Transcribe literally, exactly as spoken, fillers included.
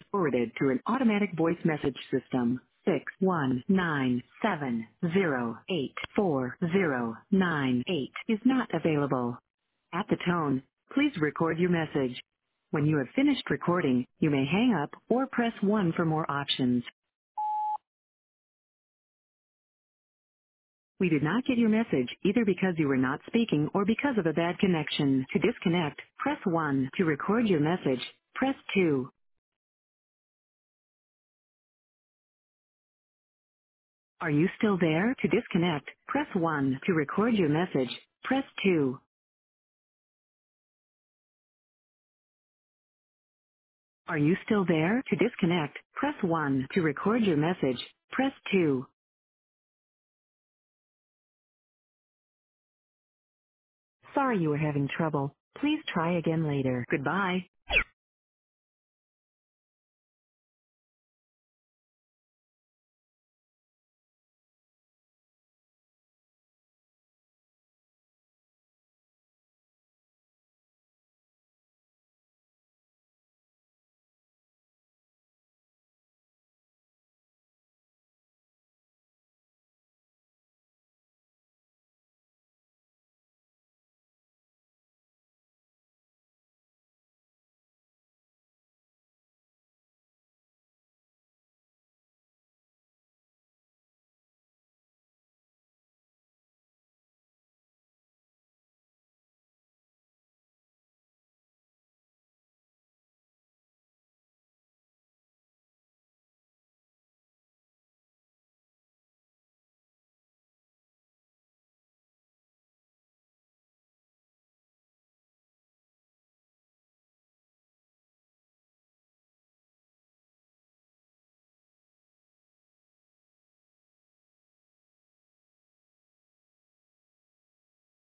forwarded to an automatic voice message system. Six one nine seven zero eight four zero nine eight is not available. At the tone, please record your message. When you have finished recording, you may hang up or press one for more options. We did not get your message either because you were not speaking or because of a bad connection. To disconnect, press one. To record your message, press two. Are you still there? To disconnect, press one. To record your message, press two. Are you still there? To disconnect, press one. To record your message, press two. Sorry you were having trouble. Please try again later. Goodbye.